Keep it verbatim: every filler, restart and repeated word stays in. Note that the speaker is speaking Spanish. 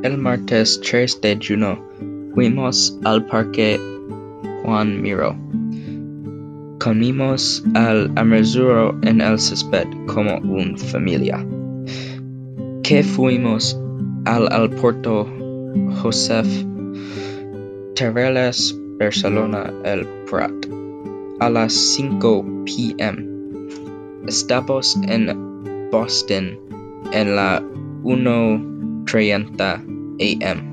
El martes tres de junio fuimos al Parque Juan Miró. Comimos al almuerzo en el césped como una familia. Que fuimos al aeropuerto Josef Tarradellas, Barcelona El Prat, a las cinco p m Estamos en Boston en la una treinta a m